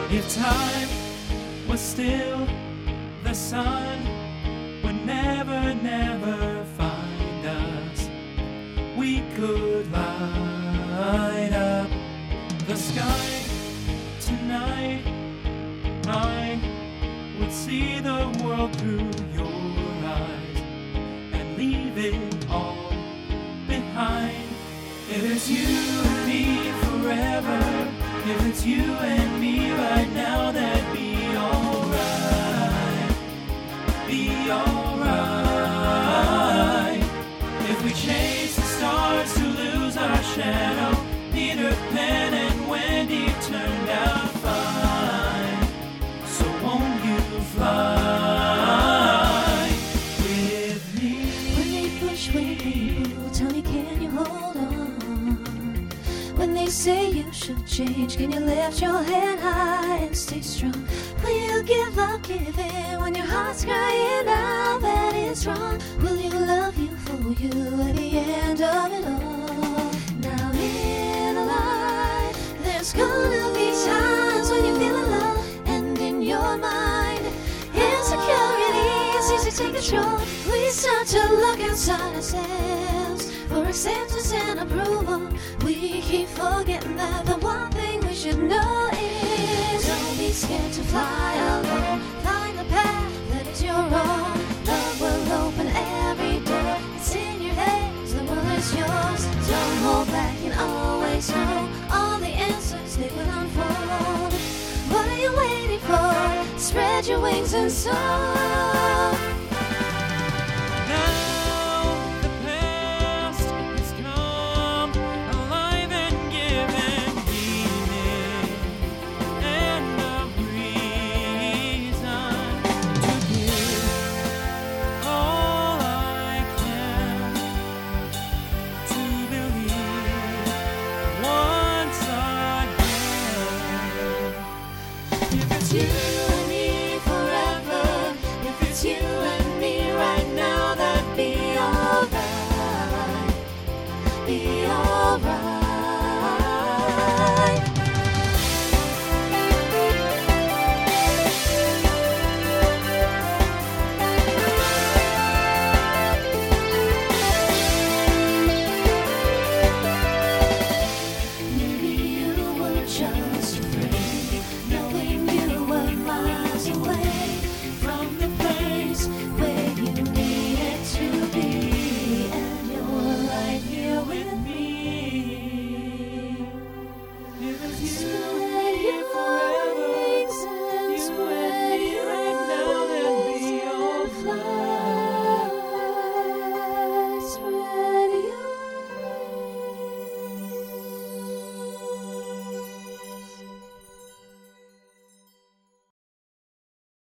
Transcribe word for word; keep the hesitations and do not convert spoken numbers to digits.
If time was still, the sun would never, never find us. We could light up the sky tonight. I would see the world through your eyes and leave it all behind. If it's you and me forever, if it's you and me right now, that'd be alright, be alright. If we chase the stars to lose our shadow, Peter Pan and Wendy turned out fine. So won't you fly with me? When they push, when they pull, tell me, can you hold on? When they say you should change, can you lift your head high and stay strong? Will you give up, give in when your heart's crying out that it's wrong? Will you love you for you at the end of it all? Now in a life, there's gonna be times when you feel alone, and in your mind, insecurity seems to take control. We start to look outside ourselves for acceptance and approval. We keep forgetting that the one thing we should know is don't be scared to fly alone. Find the path that is your own. Love will open every door. It's in your hands, the world is yours. Don't hold back and always know all the answers, they will unfold. What are you waiting for? Spread your wings and soar. You and me forever. If it's you and me right now, that'd be alright, be alright. Maybe you would just